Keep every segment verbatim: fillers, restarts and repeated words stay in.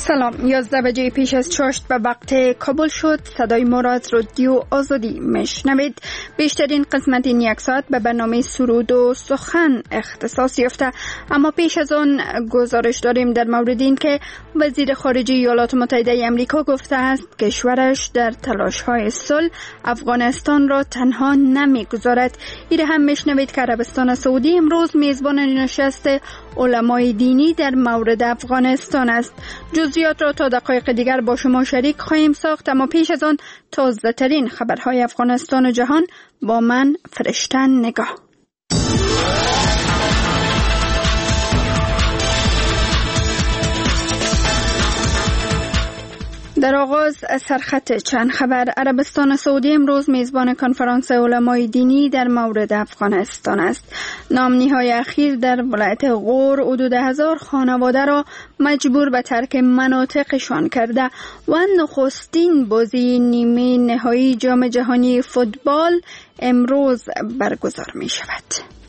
سلام، یازده بجه پیش از چاشت به وقت کابل شد. صدای ما را از رادیو آزادی میشنوید. بیشترین قسمت این یک ساعت به برنامه سرود و سخن اختصاص یافته، اما پیش از آن گزارش داریم در مورد این که وزیر خارجه ایالات متحده آمریکا گفته است کشورش در تلاش‌های صلح افغانستان را تنها نمیگذارد. این هم میشنوید که عربستان سعودی امروز میزبان نشست علمای دینی در مورد افغانستان است. جزئیات را تا دقایق دیگر با شما شریک خواهیم ساخت، اما پیش از آن تازه ترین خبرهای افغانستان و جهان با من فرشتن نگاه. در آغاز سرخط چند خبر. عربستان سعودی امروز میزبان کنفرانس علمای دینی در مورد افغانستان است. نامنی‌های اخیر در ولایت غور حدود هزار خانواده را مجبور به ترک مناطقشان کرده و نخستین بازی نیمه نهایی جام جهانی فوتبال امروز برگزار می شود.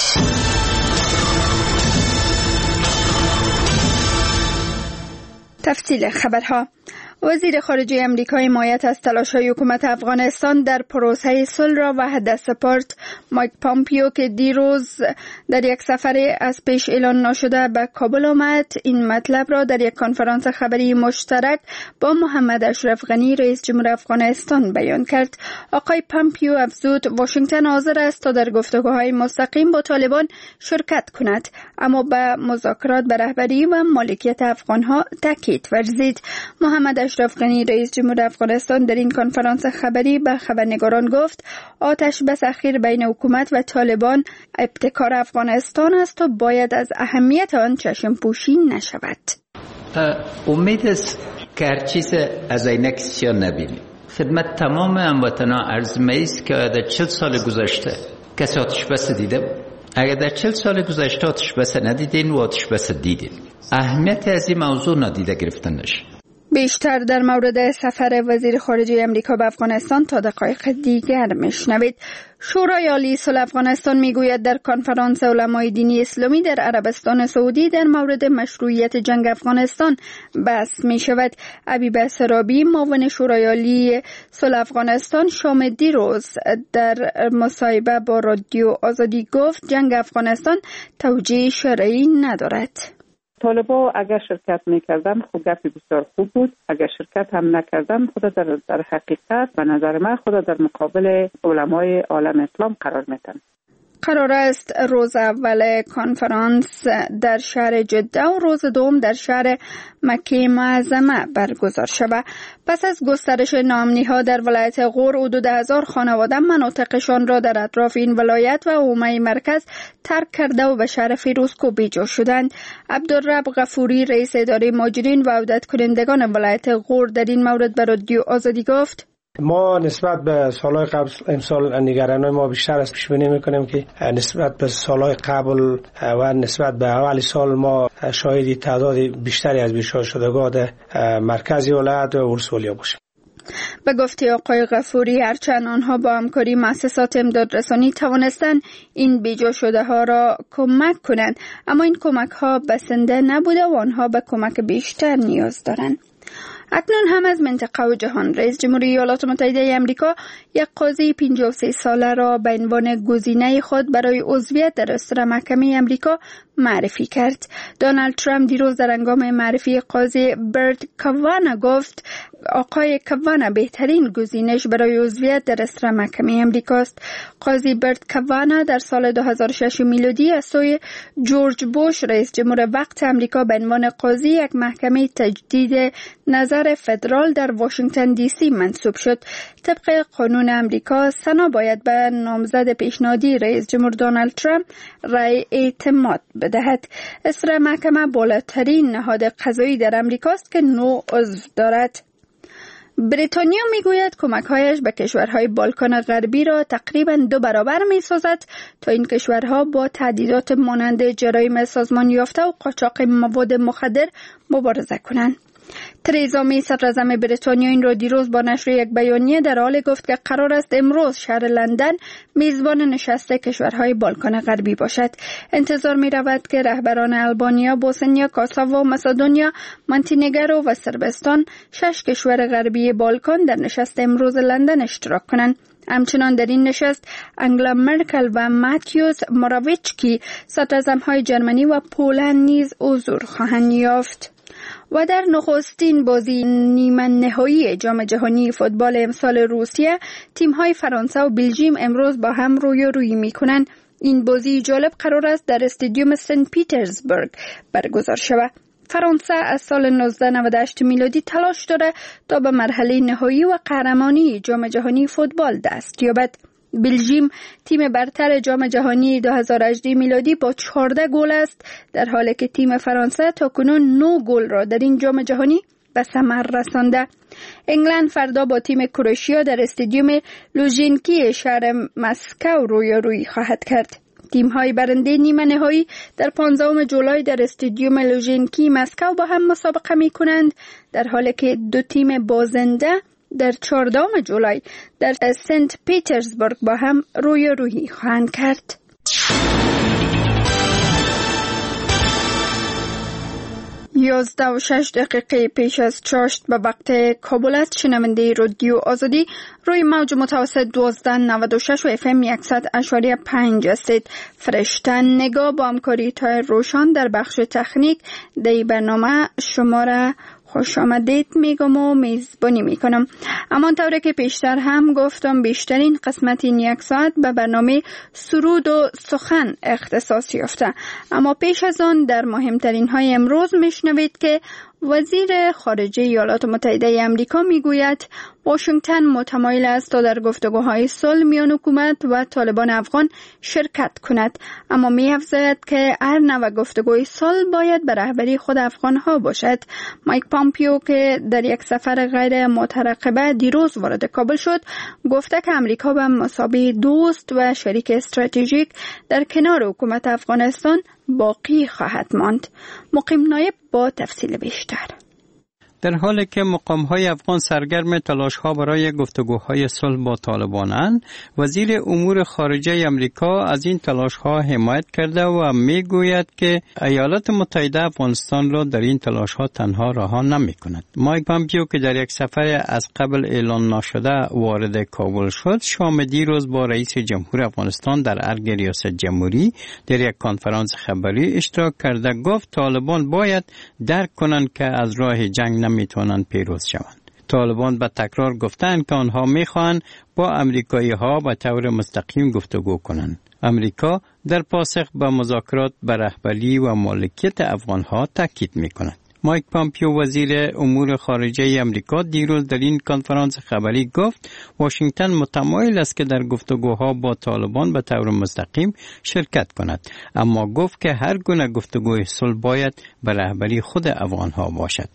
تفصیل خبرها. وزیر خارجه آمریکا حمایت از تلاش‌های حکومت افغانستان در پروسه صلح را و هدف‌سپارت مایک پامپیو که دیروز در یک سفر از پیش اعلان نشده به کابل آمد، این مطلب را در یک کنفرانس خبری مشترک با محمد اشرف غنی رئیس جمهور افغانستان بیان کرد. آقای پامپیو افزود واشنگتن حاضر است تا در گفتگوهای مستقیم با طالبان شرکت کند، اما به مذاکرات به رهبری و مالکیت افغانها تاکید ورزید. محمد اشرف غنی رئیس جمهور افغانستان در این کنفرانس خبری به خبرنگاران گفت آتش بس اخیر بین حکومت و طالبان ابتکار افغانستان است و باید از اهمیت آن چشم پوشی نشود. امید است که هر چیز از عینک سیاه نبینیم. خدمت تمام هموطنان عرض می است که در چهل سال گذشته کسی آتش بس دیده بود؟ اگر در چهل سال گذشته آتش بس ندیدین و آتش بس دیدین، اهمیت از این موضوع نادیده گرفتن نشه. بیشتر در مورد سفر وزیر خارجه آمریکا به افغانستان تا دقایق دیگر میشنوید. شورای عالی صلح افغانستان میگوید در کنفرانس علمای دینی اسلامی در عربستان سعودی در مورد مشروعیت جنگ افغانستان بحث می شود. حبیب سرابی معاون شورای عالی صلح افغانستان شام دیروز در مصاحبه با رادیو آزادی گفت جنگ افغانستان توجیه شرعی ندارد. طالبا اگر شرکت میکردن خود گپی بسیار خوب بود، اگر شرکت هم نکردن خود در, در حقیقت به نظر من خود در مقابل علمای عالم اسلام قرار میتن. قرار است روز اول کنفرانس در شهر جده و روز دوم در شهر مکه معظمه برگزار شود. پس از گسترش نامنی‌ها در ولایت غور حدود هزار خانواده مناطقشان را در اطراف این ولایت و حومه مرکز ترک کرده و به شهر فیروزکوه بیجا شدند. عبدالرب غفوری رئیس اداره مهاجرین و عودت کنندگان ولایت غور در این مورد به رادیو آزادی گفت ما نسبت به سالهای قبل امسال نگرانی ما بیشتر است. پیش بینی میکنیم که نسبت به سالهای قبل و نسبت به اول سال ما شاهد تعداد بیشتری از بیشتر شدگان در مرکز ولایت و ولسوالی باشیم. به گفته آقای غفوری هرچند آنها با همکاری مؤسسات امدادرسانی توانستند این بیجا شده ها را کمک کنند، اما این کمک ها بسنده نبوده و آنها به کمک بیشتر نیاز دارند. اکنون هم از منطقه و جهان. رئیس جمهوری ایالات متحده آمریکا یک قاضی پنجاه و سه ساله را به عنوان گزینه خود برای عضویت در استر محکمه آمریکا معرفی کرد. دونالد ترامپ دیروز در هنگام معرفی قاضی برت کاوانا گفت آقای کاوانا بهترین گزینش برای عضویت در استر محکمه آمریکا است. قاضی برت کاوانا در سال دو هزار و شش میلادی از سوی جورج بوش رئیس جمهور وقت آمریکا به عنوان قاضی یک محکمه تجدید نظر فدرال در واشنگتن دی سی منصوب شد. طبق قانون آمریکا سنا باید به نامزد پیشنهادی رئیس جمهور دونالد ترامپ رأی اعتماد بدهد. استر محکمه بالاترین نهاد قضایی در آمریکا است که نه عضو دارد. بریتانیا میگوید کمک‌هایش به کشورهای بالکان غربی را تقریباً دو برابر می‌سازد تا این کشورها با تهدیدات مانند جرایم سازمان یافته و قاچاق مواد مخدر مبارزه کنند. تریزا می صدراعظم بریتانیا این را دیروز با نشر یک بیانیه در حال گفت که قرار است امروز شهر لندن میزبان نشست کشورهای بالکان غربی باشد. انتظار می رود که رهبران آلبانیا، بوسنیا، کوسوو، مسدونیا، مونتینگرو و صربستان، شش کشور غربی بالکان در نشست امروز لندن اشتراک کنند. همچنان در این نشست انگلا مرکل و ماتیوس موراویچکی صدراعظم‌های جرمنی و پولند نیز حضور خواهند یافت. و در نخستین بازی نیمه نهایی جام جهانی فوتبال امسال روسیه، تیم‌های فرانسه و بلژیم امروز با هم رویارویی می‌کنند. این بازی جالب قرار است در استادیوم سنت پیترزبورگ برگزار شود. فرانسه از سال نوزده نود و هشت میلادی تلاش داره تا به مرحله نهایی و قهرمانی جام جهانی فوتبال دست یابد. بلژیم تیم برتر جام جهانی دو هزار و هجده میلادی با چهارده گل است، در حالی که تیم فرانسه تاکنون نه گل را در این جام جهانی به ثمر رسانده. انگلند فردا با تیم کرواتیا در استادیوم لوژینکی شهر مسکو رویارویی خواهد کرد. تیم‌های برنده نیمه نهایی در پانزدهم جولای در استادیوم لوژینکی مسکو با هم مسابقه می‌کنند، در حالی که دو تیم بازنده در چهاردهم جولای در سنت پیترزبورگ با هم رویارویی خواهند کرد. یازده و شش دقیقه پیش از چاشت به وقت کابل است. شنونده رادیو آزادی روی موج متوسط دوازده نود و شش و اف ام صد اشاری پنج هستید. فرشتن نگاه با همکاری تای روشان در بخش تکنیک دی برنامه شما را خوش آمدید میگم و میزبانی میکنم. همانطور که پیشتر هم گفتم بیشترین قسمت این یک ساعت به برنامه سرود و سخن اختصاص یافته، اما پیش از آن در مهمترین های امروز میشنوید که وزیر خارجه ایالات متحده آمریکا میگوید واشنگتن متمایل است تا در گفتگوهای صلح میان حکومت و طالبان افغان شرکت کند، اما می‌افزاید که هر نوع گفتگوی صلح باید به رهبری خود افغان‌ها باشد. مایک پامپیو که در یک سفر غیر مترقبه دیروز وارد کابل شد، گفته که آمریکا به مثابه دوست و شریک استراتژیک در کنار حکومت افغانستان باقی خواهد ماند. مقیم نایب با تفصیل بیشتر. در حالی که مقام‌های افغان سرگرم تلاش‌ها برای گفتگوهای صلح با طالبانند، وزیر امور خارجه آمریکا از این تلاش‌ها حمایت کرده و می‌گوید که ایالات متحده افغانستان را در این تلاش‌ها تنها رها نمی‌کند. مایک پامپیو که در یک سفر از قبل اعلان نشده وارد کابل شد، شام دیروز با رئیس جمهور افغانستان در ارگ ریاست جمهوری در یک کنفرانس خبری اشتراک کرده گفت طالبان باید درک کنند که از راه جنگ میتونن پیروز شوند. طالبان به تکرار گفتند که آنها میخوان با امریکایی ها به طور مستقیم گفتگو کنند. امریکا در پاسخ به مذاکرات به رهبری و مالکیت افغان ها تاکید میکند. مایک پامپیو وزیر امور خارجه آمریکا دیروز در این کنفرانس خبری گفت واشنگتن متمایل است که در گفتگوها با طالبان به طور مستقیم شرکت کند، اما گفت که هر گونه گفتگوی صلح باید به رهبری خود افغان ها باشد.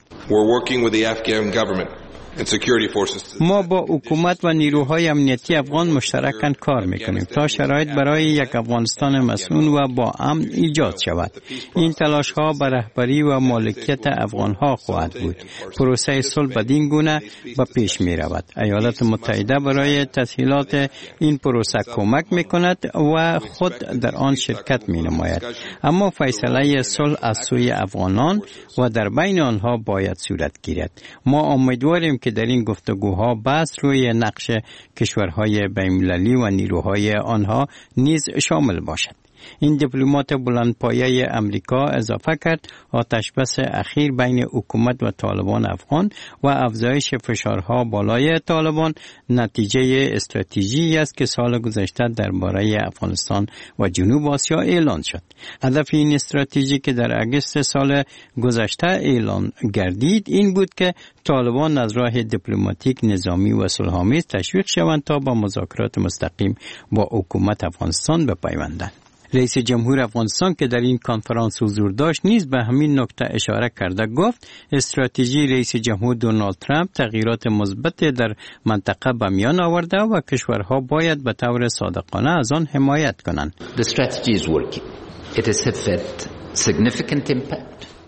ما با حکومت و نیروهای امنیتی افغان مشترکاً کار میکنیم تا شرایط برای یک افغانستان مسئول و با امن ایجاد شود. این تلاش ها به رهبری و مالکیت افغان ها خواهد بود. پروسه صلح بدین گونه به پیش می رود. ایالات متحده برای تسهیلات این پروسه کمک میکند و خود در آن شرکت می نماید. اما فیصله صلح از سوی افغانان و در بین آنها باید صورت گیرد. ما امیدواریم که در این گفتگوها بحث روی نقش کشورهای بین‌المللی و نیروهای آنها نیز شامل باشد. این دیپلمات بلندپایه امریکا اضافه کرد آتشبس اخیر بین حکومت و طالبان افغان و افزایش فشارها بالای طالبان نتیجه استراتژی است که سال گذشته درباره افغانستان و جنوب آسیا اعلان شد. هدف این استراتژی که در اگست سال گذشته اعلان گردید این بود که طالبان از راه دیپلماتیک، نظامی و صلح‌آمیز تشویق شوند تا با مذاکرات مستقیم با حکومت افغانستان بپیوندند. رئیس جمهور افغانستان که در این کنفرانس حضور داشت نیز به همین نکته اشاره کرده گفت استراتژی رئیس جمهور دونالد ترامپ تغییرات مثبت در منطقه به میان آورده و کشورها باید به طور صادقانه از آن حمایت کنند. The strategy is working. It has had significant impact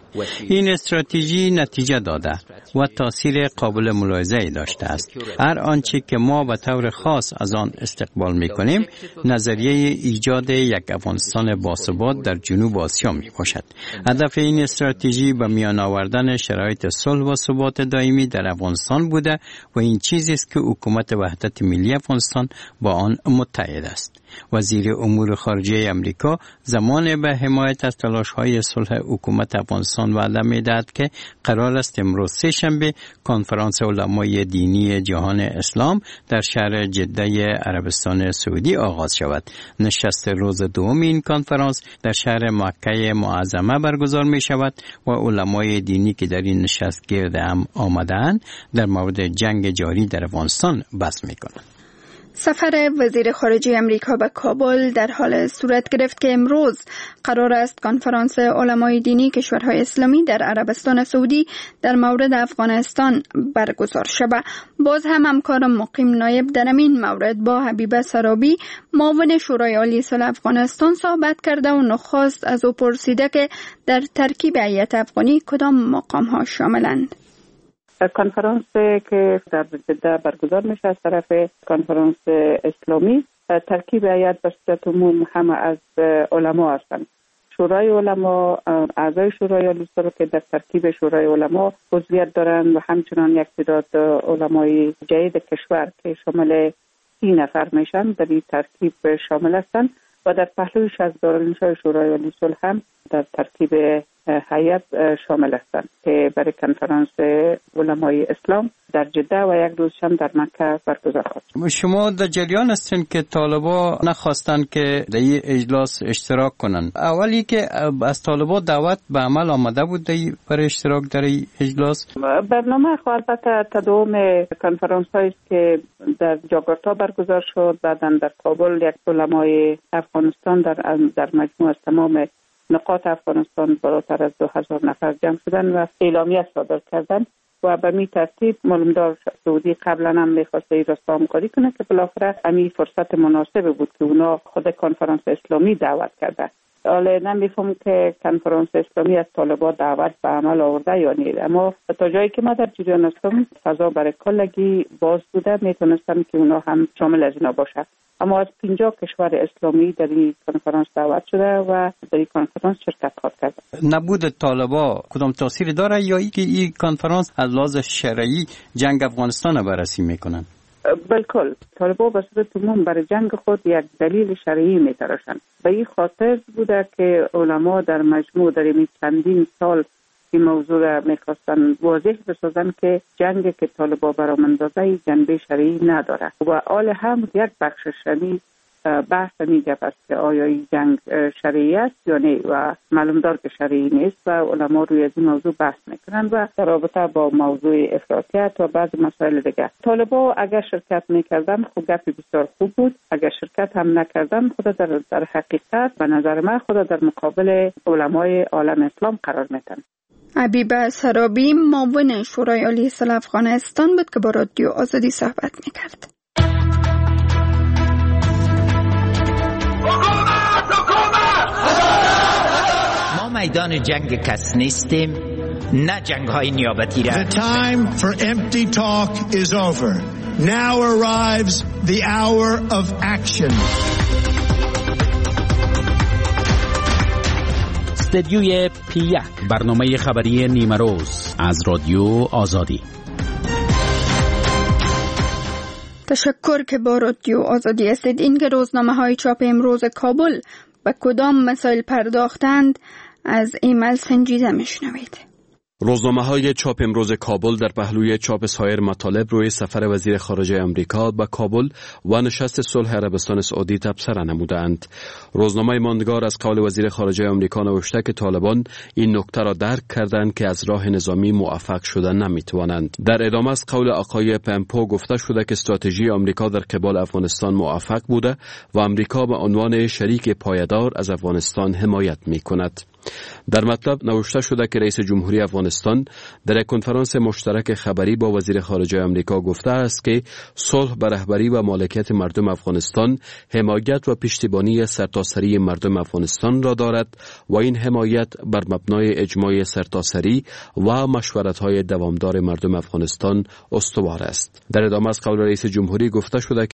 این استراتژی نتیجه داده و تاثیر قابل ملاحظه‌ای داشته است. هر آنچه که ما به طور خاص از آن استقبال می‌کنیم، نظریه ایجاد یک افغانستان باثبات در جنوب آسیا میباشد. هدف این استراتژی به میان آوردن شرایط صلح و ثبات دائمی در افغانستان بوده و این چیزی است که حکومت وحدت ملی افغانستان با آن متحد است. وزیر امور خارجه امریکا زمان به حمایت از تلاش‌های صلح حکومت افغانستان وعده می‌دهد که قرار است امروز سه شنبه کنفرانس علمای دینی جهان اسلام در شهر جده عربستان سعودی آغاز شود. نشست روز دوم این کنفرانس در شهر مکه معظمه برگزار می شود و علمای دینی که در این نشست گرد هم آمدند در مورد جنگ جاری در افغانستان بحث می کنند. سفر وزیر خارجه امریکا به کابل در حال صورت گرفت که امروز قرار است کنفرانس علمای دینی کشورهای اسلامی در عربستان سعودی در مورد افغانستان برگزار شود. باز هم همکار مقیم نایب در این مورد با حبیبه سرابی معاون شورای عالی صلح افغانستان صحبت کرده و نخواست از او پرسیده که در ترکیب هیئت افغانی کدام مقام‌ها شاملند. کنفرانس که در جده برگزار میشه از طرف کنفرانس اسلامی، ترکیب هیئت به صورت عموم همه از علما هستند. شورای علما، اعضای شورای عالی صلح که در ترکیب شورای علما عضویت دارند و همچنان یک تعداد علمای جدید کشور که شامل سی نفر میشن در این ترکیب شامل هستند و در پهلویش از دارالانشای شورای عالی صلح هم در ترکیب هیئت شامل هستند که برای کنفرانس علمای اسلام در جده و یک روز هم در مکه برگزار خواهد. شما در جریان هستین که طالبا نخواستند که در این اجلاس اشتراک کنند. اولی که از طالبا دعوت به عمل آمده بود برای اشتراک در این اجلاس؟ برنامه خو البته تداوم کنفرانس هایی که در جاکارتا برگزار شد، بعداً در کابل یک علمای افغانستان در در مجموع از تمام نقاط افغانستان بالاتر از دو هزار نفر جمع شدن و اعلامیه صادر کردن و به می ترتیب معلومدار سعودی قبلا هم میخواسته ای را همکاری کنه که بالاخره همین فرصت مناسب بود که اونا خود کنفرانس اسلامی دعوت کرده. حالا نمیفهم که کنفرانس اسلامی از طالبان دعوت به عمل آورده یا نه، اما تا جایی که ما در جریان هستم فضا برای کلگی باز بوده، میتونستم که اونا هم شامل از اینا باشه. اما از پنجاه کشور اسلامی در این کنفرانس دعوت شده و در این کنفرانس شرکت خواهد کرد. نبود طالبا کدام تأثیری داره یا اینکه این کنفرانس از لحاظ شرعی جنگ افغانستان را بررسی میکنن؟ بالکل. طالبا به صورت عموم برای جنگ خود یک دلیل شرعی میتراشند. به این خاطر بوده که علما در مجموع در این چندین سال این موضوع را میخواستن واضح بسازن که جنگ که طالبا برآمدازه جنبه شرعی نداره و آل هم یک بخش شنی بحث میگه است که آیا این جنگ شرعی است یا نه و معلوم دار که شرعی نیست و علما روی از این موضوع بحث میکنن و در رابطه با موضوع افراطیت و بعض مسائل دیگه. طالبا اگر شرکت میکردن خب گپی بسیار خوب بود، اگر شرکت هم نکردن خود در, در حقیقت به نظر من خود در مقابل علمای عالم اسلام قرار میدن. حبیبه سرابی معاون شورای عالی صلح افغانستان بود که با رادیو آزادی صحبت میکرد. ما میدان جنگ کس نیستیم، نه جنگ های نیابتی را. The time for empty talk is over. Now arrives the hour of action. استدیوی پی یک، برنامه خبری نیمه روز از رادیو آزادی. تشکر که با رادیو آزادی هستید. این که روزنامه های چاپ امروز کابل به کدام مسائل پرداختند از ایمیل سنجیده میشنوید. روزنامه های چاپ امروز کابل در پهلوی چاپ سایر مطالب روی سفر وزیر خارجه امریکا به کابل و نشست صلح عربستان سعودی تبصره نمودند. روزنامه ماندگار از قول وزیر خارجه امریکا نوشته که طالبان این نکته را درک کردند که از راه نظامی موفق شدن نمیتوانند. در ادامه از قول آقای پمپو گفته شده که استراتژی آمریکا در قبال افغانستان موفق بوده و آمریکا به عنوان شریک پایدار از افغانستان حمایت میکند. در مطلب نوشته شده که رئیس جمهوری افغانستان در یک کنفرانس مشترک خبری با وزیر خارجه آمریکا گفته است که صلح به رهبری و مالکیت مردم افغانستان حمایت و پشتیبانی سرتاسری مردم افغانستان را دارد و این حمایت بر مبنای اجماع سرتاسری و مشورت‌های دوامدار مردم افغانستان استوار است. در ادامه از قول رئیس جمهوری گفته شده